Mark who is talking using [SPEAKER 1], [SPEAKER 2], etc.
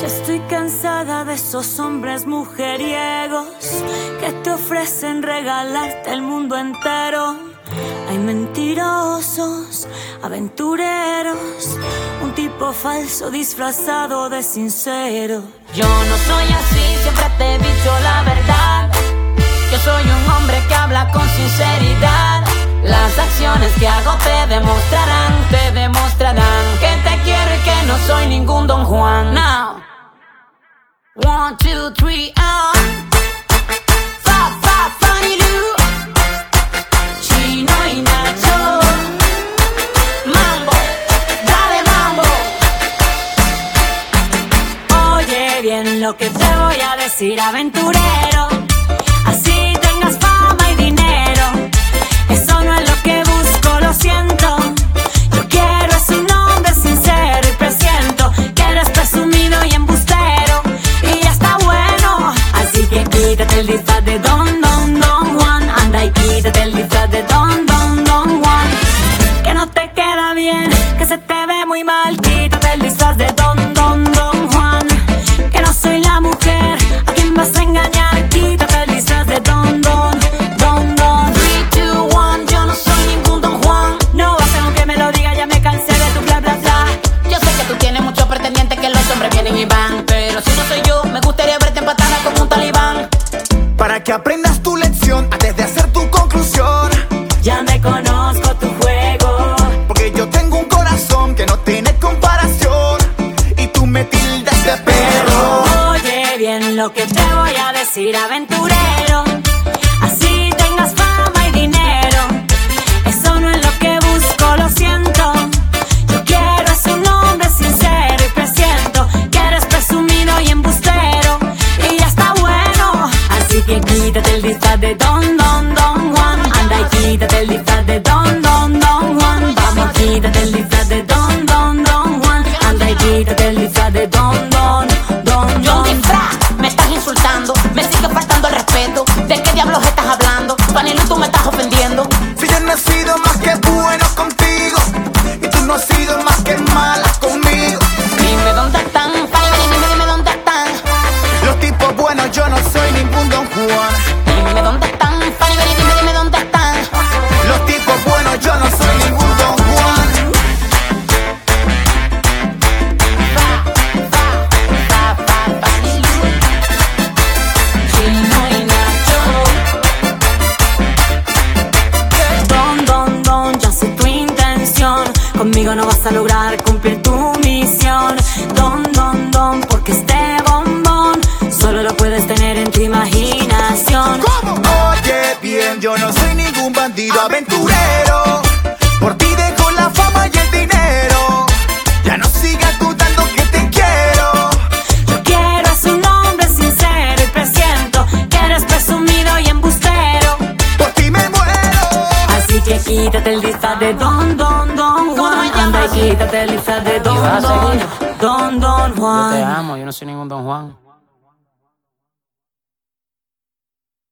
[SPEAKER 1] Ya estoy cansada de esos hombres mujeriegos que te ofrecen regalarte el mundo entero. Hay mentirosos, aventureros, un tipo falso disfrazado de sincero.
[SPEAKER 2] Yo no soy así, siempre te he dicho la verdad. Yo soy un hombre que habla con sinceridad. Las acciones que hago te demostrarán que te quiero y que no soy ningún Don Juan. Now, 1, 2, 3, Funny Lou, Chino y Nacho. Mambo, dale mambo.
[SPEAKER 1] Oye bien lo que te voy a decir, aventurero. Así tengas fama y dinero, eso no es lo que busco, lo siento. Yo quiero es un hombre sincero y presiento que eres presumido y embustero, y ya está bueno. Así que quítate el disfraz de Don Juan. Anda y quítate el disfraz de Don Juan, que no te queda bien, que se te ve muy mal. Quítate el disfraz de Don Juan, que no soy la mujer a quien vas a engañar. Quítate el disfraz de Don
[SPEAKER 2] 3, 2, 1, yo no soy ningún Don Juan.
[SPEAKER 1] No va a ser que me lo diga, ya me cansé de tu bla bla bla.
[SPEAKER 2] Yo sé que tú tienes muchos pretendientes, que los hombres vienen y van, pero si no soy yo, me gustaría verte empatada como un talibán.
[SPEAKER 3] Para que aprendas tu lección antes de hacer tu conclusión.
[SPEAKER 1] Ya me conozco tu juego,
[SPEAKER 3] Porque yo tengo un corazón que no tiene comparación, y tú me tildas de perro.
[SPEAKER 1] oye bien lo que te voy a decir, aventurero. Así tengas fama y dinero, eso no es lo que busco, lo siento. Yo quiero es un hombre sincero y presiento que eres presumido y embustero, y ya está bueno. Así que quítate el disfraz de Don Juan. Anda y quítate el disfraz de Don Juan. Vamos, quítate el disfraz de Don Juan. Anda y quítate el disfraz de Don
[SPEAKER 2] Yo disfraz, me estás insultando, me sigue faltando el respeto. ¿De qué diablos estás hablando? Fanny Lou, tú me estás ofendiendo.
[SPEAKER 3] Si yo no he sido más que bueno contigo, y tú no has sido más que mala conmigo.
[SPEAKER 2] Dime dónde están, dime dónde están.
[SPEAKER 3] Los tipos buenos, yo no soy ningún Don Juan.
[SPEAKER 2] Dime dónde están, dime dónde están.
[SPEAKER 3] Los tipos buenos, yo no soy ningún Don Juan.
[SPEAKER 2] Fanny Lou, Chino y Nacho.
[SPEAKER 1] Don, ya sé tu intención. Conmigo no vas a lograr cumplir tu misión. Don, porque este bombón solo lo puedes tener en tu imaginación.
[SPEAKER 3] ¿Cómo? Oye bien, yo no soy ningún bandido aventurero. Por ti dejo la fama y el dinero. Ya no sigas dudando que te quiero.
[SPEAKER 1] Yo quiero es un hombre sincero y presiento que eres presumido y embustero.
[SPEAKER 3] Por ti me muero.
[SPEAKER 1] Así que quítate el disfraz de Don Juan. Anda y quítate el disfraz de Don
[SPEAKER 2] ¿Y vas a seguir?
[SPEAKER 1] Juan.
[SPEAKER 2] Yo te amo, yo no soy ningún Don Juan.